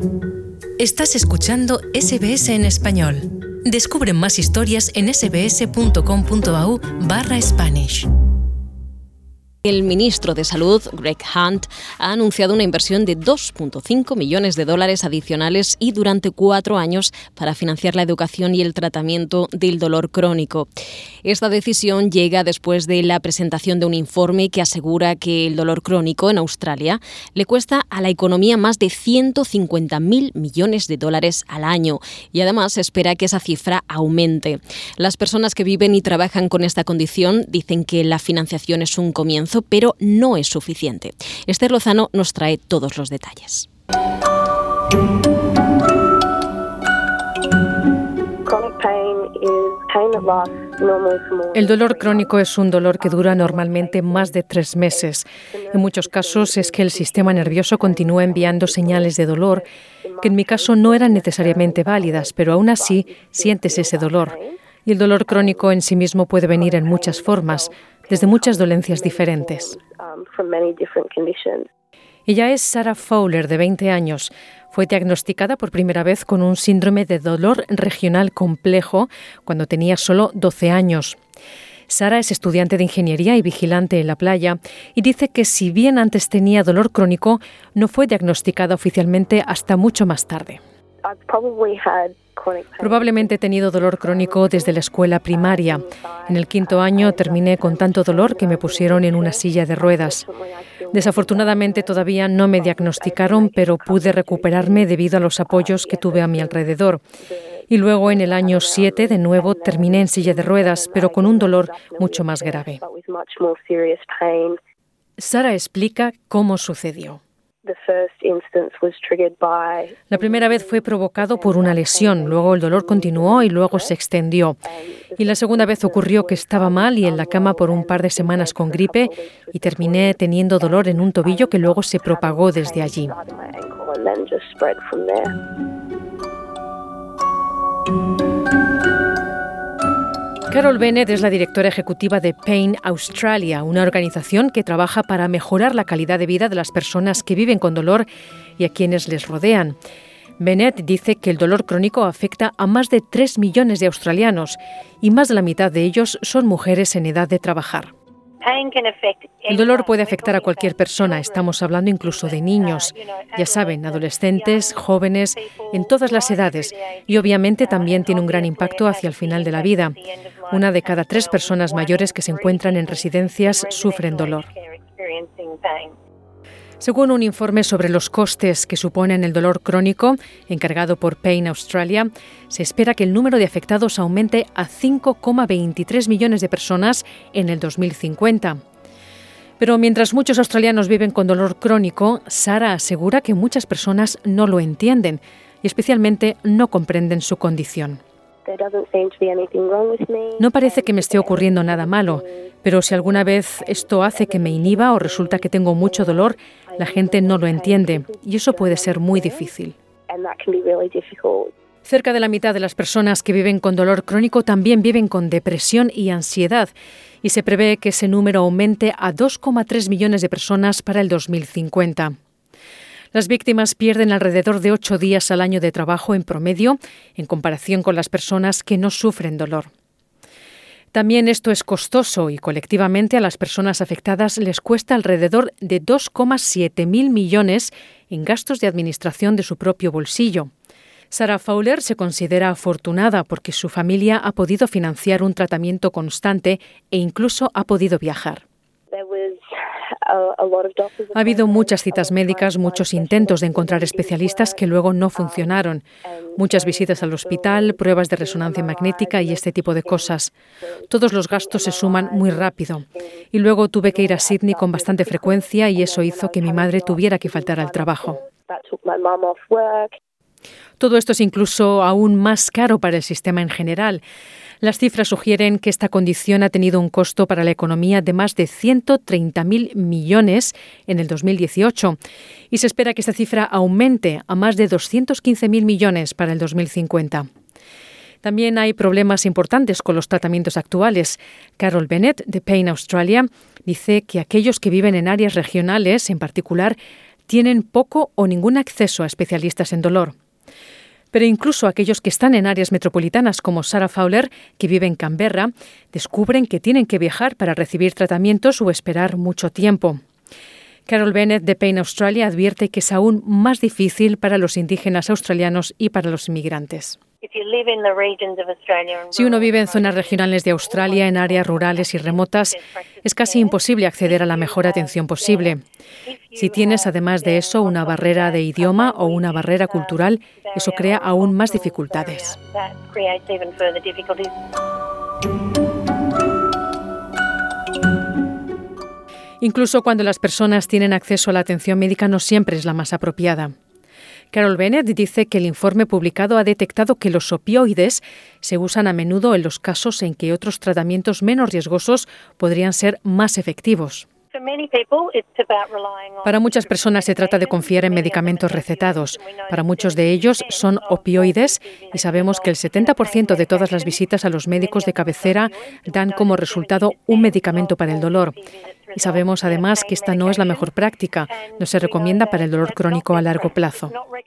Estás escuchando SBS en español. Descubre más historias en sbs.com.au/Spanish. El ministro de Salud, Greg Hunt, ha anunciado una inversión de $2.5 millones adicionales y durante 4 años para financiar la educación y el tratamiento del dolor crónico. Esta decisión llega después de la presentación de un informe que asegura que el dolor crónico en Australia le cuesta a la economía más de $150.000 millones al año y además se espera que esa cifra aumente. Las personas que viven y trabajan con esta condición dicen que la financiación es un comienzo, pero no es suficiente. Esther Lozano nos trae todos los detalles. El dolor crónico es un dolor que dura normalmente más de 3 meses. En muchos casos es que el sistema nervioso continúa enviando señales de dolor que en mi caso no eran necesariamente válidas, pero aún así sientes ese dolor. Y el dolor crónico en sí mismo puede venir en muchas formas, desde muchas dolencias diferentes. Ella es Sarah Fowler, de 20 años. Fue diagnosticada por primera vez con un síndrome de dolor regional complejo cuando tenía solo 12 años. Sarah es estudiante de ingeniería y vigilante en la playa y dice que si bien antes tenía dolor crónico, no fue diagnosticada oficialmente hasta mucho más tarde. Probablemente he tenido dolor crónico desde la escuela primaria. En el 5º año terminé con tanto dolor que me pusieron en una silla de ruedas. Desafortunadamente todavía no me diagnosticaron, pero pude recuperarme debido a los apoyos que tuve a mi alrededor. Y luego en el año 7 de nuevo terminé en silla de ruedas, pero con un dolor mucho más grave. Sarah explica cómo sucedió. La primera vez fue provocado por una lesión, luego el dolor continuó y luego se extendió. Y la segunda vez ocurrió que estaba mal y en la cama por un par de semanas con gripe y terminé teniendo dolor en un tobillo que luego se propagó desde allí. Carol Bennett es la directora ejecutiva de Pain Australia, una organización que trabaja para mejorar la calidad de vida de las personas que viven con dolor y a quienes les rodean. Bennett dice que el dolor crónico afecta a más de 3 millones de australianos y más de la mitad de ellos son mujeres en edad de trabajar. El dolor puede afectar a cualquier persona, estamos hablando incluso de niños, ya saben, adolescentes, jóvenes, en todas las edades, y obviamente también tiene un gran impacto hacia el final de la vida. 1 de cada 3 personas mayores que se encuentran en residencias sufren dolor. Según un informe sobre los costes que suponen el dolor crónico, encargado por Pain Australia, se espera que el número de afectados aumente a 5,23 millones de personas en el 2050. Pero mientras muchos australianos viven con dolor crónico, Sarah asegura que muchas personas no lo entienden y especialmente no comprenden su condición. No parece que me esté ocurriendo nada malo, pero si alguna vez esto hace que me inhiba o resulta que tengo mucho dolor, la gente no lo entiende y eso puede ser muy difícil. Cerca de la mitad de las personas que viven con dolor crónico también viven con depresión y ansiedad y se prevé que ese número aumente a 2,3 millones de personas para el 2050. Las víctimas pierden alrededor de 8 días al año de trabajo en promedio, en comparación con las personas que no sufren dolor. También esto es costoso y colectivamente a las personas afectadas les cuesta alrededor de 2,7 mil millones en gastos de administración de su propio bolsillo. Sarah Fowler se considera afortunada porque su familia ha podido financiar un tratamiento constante e incluso ha podido viajar. Ha habido muchas citas médicas, muchos intentos de encontrar especialistas que luego no funcionaron, muchas visitas al hospital, pruebas de resonancia magnética y este tipo de cosas. Todos los gastos se suman muy rápido. Y luego tuve que ir a Sydney con bastante frecuencia y eso hizo que mi madre tuviera que faltar al trabajo. Todo esto es incluso aún más caro para el sistema en general. Las cifras sugieren que esta condición ha tenido un costo para la economía de más de 130.000 millones en el 2018 y se espera que esta cifra aumente a más de 215.000 millones para el 2050. También hay problemas importantes con los tratamientos actuales. Carol Bennett, de Pain Australia, dice que aquellos que viven en áreas regionales, en particular, tienen poco o ningún acceso a especialistas en dolor. Pero incluso aquellos que están en áreas metropolitanas como Sarah Fowler, que vive en Canberra, descubren que tienen que viajar para recibir tratamientos o esperar mucho tiempo. Carol Bennett de Pain Australia advierte que es aún más difícil para los indígenas australianos y para los inmigrantes. Si uno vive en zonas regionales de Australia, en áreas rurales y remotas, es casi imposible acceder a la mejor atención posible. Si tienes, además de eso, una barrera de idioma o una barrera cultural, eso crea aún más dificultades. Incluso cuando las personas tienen acceso a la atención médica, no siempre es la más apropiada. Carol Bennett dice que el informe publicado ha detectado que los opioides se usan a menudo en los casos en que otros tratamientos menos riesgosos podrían ser más efectivos. Para muchas personas se trata de confiar en medicamentos recetados. Para muchos de ellos son opioides y sabemos que el 70% de todas las visitas a los médicos de cabecera dan como resultado un medicamento para el dolor. Y sabemos además que esta no es la mejor práctica. No se recomienda para el dolor crónico a largo plazo.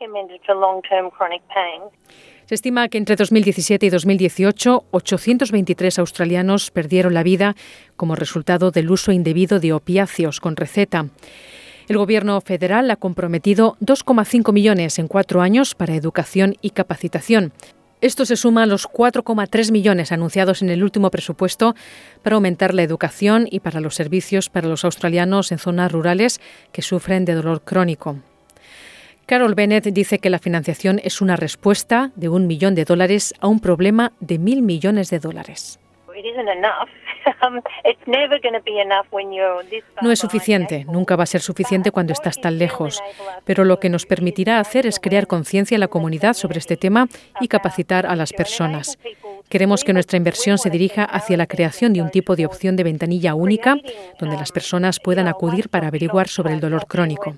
Se estima que entre 2017 y 2018, 823 australianos perdieron la vida como resultado del uso indebido de opiáceos con receta. El Gobierno federal ha comprometido 2,5 millones en 4 años para educación y capacitación. Esto se suma a los 4,3 millones anunciados en el último presupuesto para aumentar la educación y para los servicios para los australianos en zonas rurales que sufren de dolor crónico. Carol Bennett dice que la financiación es una respuesta de $1 millón a un problema de $1.000 millones. No es suficiente, nunca va a ser suficiente cuando estás tan lejos, pero lo que nos permitirá hacer es crear conciencia en la comunidad sobre este tema y capacitar a las personas. Queremos que nuestra inversión se dirija hacia la creación de un tipo de opción de ventanilla única donde las personas puedan acudir para averiguar sobre el dolor crónico.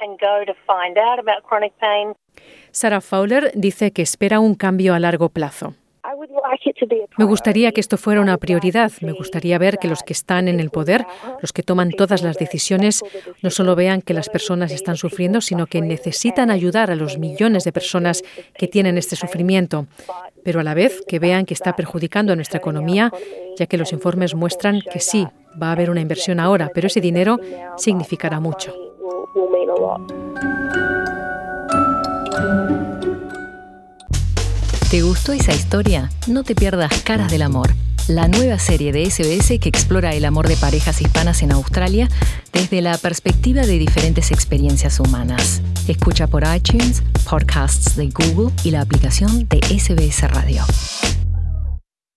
Sarah Fowler dice que espera un cambio a largo plazo. Me gustaría que esto fuera una prioridad. Me gustaría ver que los que están en el poder, los que toman todas las decisiones, no solo vean que las personas están sufriendo, sino que necesitan ayudar a los millones de personas que tienen este sufrimiento, pero a la vez que vean que está perjudicando a nuestra economía, ya que los informes muestran que sí, va a haber una inversión ahora, pero ese dinero significará mucho. ¿Te gustó esa historia? No te pierdas Caras del Amor, la nueva serie de SBS que explora el amor de parejas hispanas en Australia desde la perspectiva de diferentes experiencias humanas. Escucha por iTunes, podcasts de Google y la aplicación de SBS Radio.